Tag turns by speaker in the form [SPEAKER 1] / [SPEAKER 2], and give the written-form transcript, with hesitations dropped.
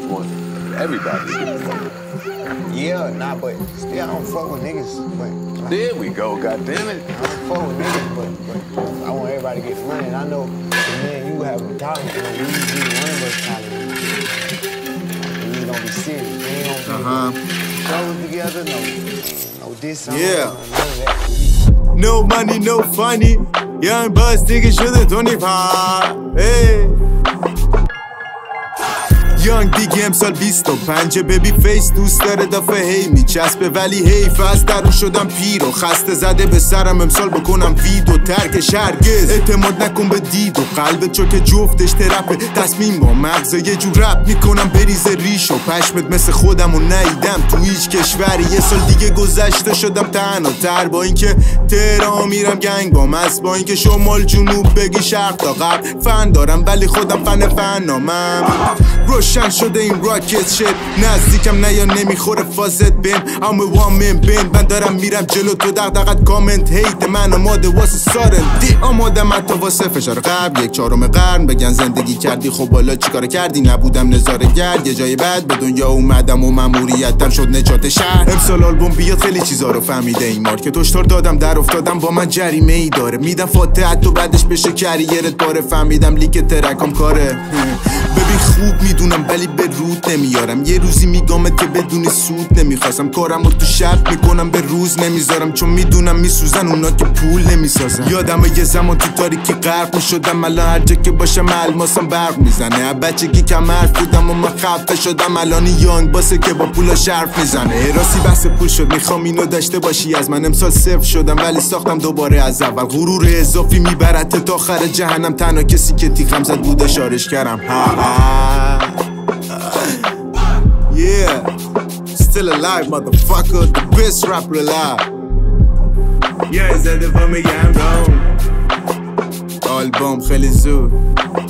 [SPEAKER 1] want everybody to get money.
[SPEAKER 2] Yeah, nah, but still I don't fuck with niggas. But
[SPEAKER 1] there we go, goddammit.
[SPEAKER 2] I don't fuck with niggas, but I want everybody to get money. And I know me and you have a talent. We need one of us talent. We gonna be serious. We ain't gonna be shows together. No this.
[SPEAKER 3] Yeah.
[SPEAKER 2] None of that.
[SPEAKER 3] No money, no funny. Young buzz دیگه شده 25. Hey. یانگ دیگه امسال 25 بیبی فیس دوست داره دافه هی میچسبه ولی حیف از درون شدم پیر و خسته زده به سرم امسال بکنم ویدو ترکش هرگز اعتماد نکن به دید و قلبت چو که جفتش ترپه تصمیم با مغز یه جور رپ میکنم بریز ریش و پشمت مثل خودم و نیدم تو هیچ کشوری یه سال دیگه گذشته شدم تنها تر با اینکه تهران میرم گنگ با مست با اینکه شمال جنوب بگی شرق تا غرب فن دارم ولی خودم فنامم روشن شده این راکت شد نزدیکم نه یا نمیخوره فازت بین I'm a one man band من دارم میرم جلو تو دقدقت کامنت هیت من آماده واسه سارندی آمادم حتی واسه فشار قبل 1/4 قرن بگن زندگی کردی خب بالا چیکار کردی نبودم نظاره گرد یه جای بعد به دنیا اومدم و ماموریتم شد نجات شهر امسال آلبوم بیاد خیلی چیزا رو فهمیده این مارکت هشدار دادم در افتادم با من جریمه ای داره میدم فاتحت تو بعدش بشه کریرت باره فهمیدم لیک ترکام کاره ببین خوب میدونم ولی به رود نمیارم یه روزی میگامت که بدون سود نمیخواستم کارم رو تو شب میکنم به روز نمیذارم چون میدونم میسوزن اونا که پول نمیسازن یادم یه زمان تو تاریکی غرق میشدم الان هر جا که باشم الماسم برق میزنه بچگی کم حرف بودم و من خفه شدم الان یانگ باسه که با پولا شرف میزنه راستی بحث پول شد میخوام اینو داشته باشی از من امسال صفر شدم ولی ساختم دوباره از اول غرور اضافی میبرت تا آخر جهنم تنها کسی که تیغم زد بود اشارش کردم Yeah, still alive, motherfucker, the best rapper alive. Yeah, is that the for me? Yeah, I'm gone. Album خیلی زود